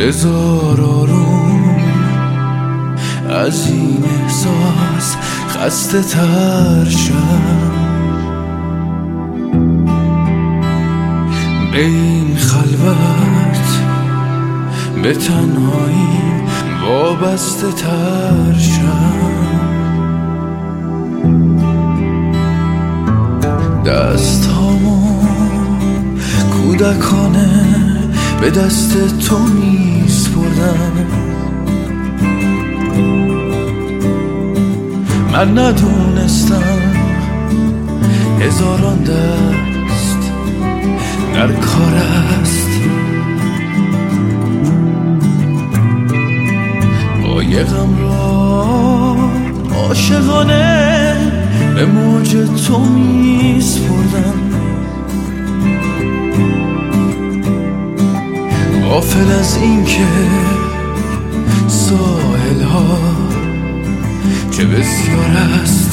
بذار آروم از این احساس خسته تر شم، به این خلوت به تنهایی وابسته تر شم. دستامو کودکانه به دست تو میسپردم، من ندونستم هزاران دست در کار است. قایقم را عاشقانه به موج تو میسپردم، غافل از این که ساحل ها چه بسیار است.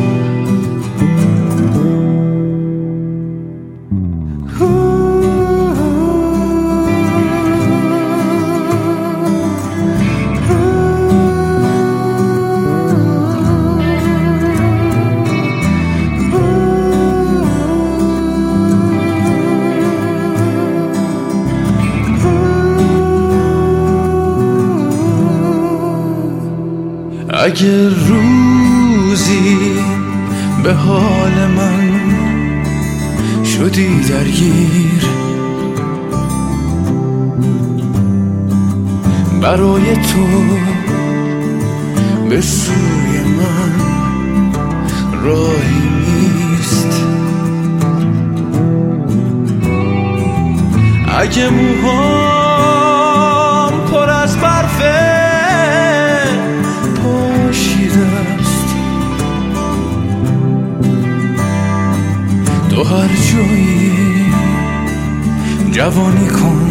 اگر روزی به حال من شدی درگیر، برای تو به سوی من راهی نیست. اگه موهام پر از برفه تو هر جایی جوانی کن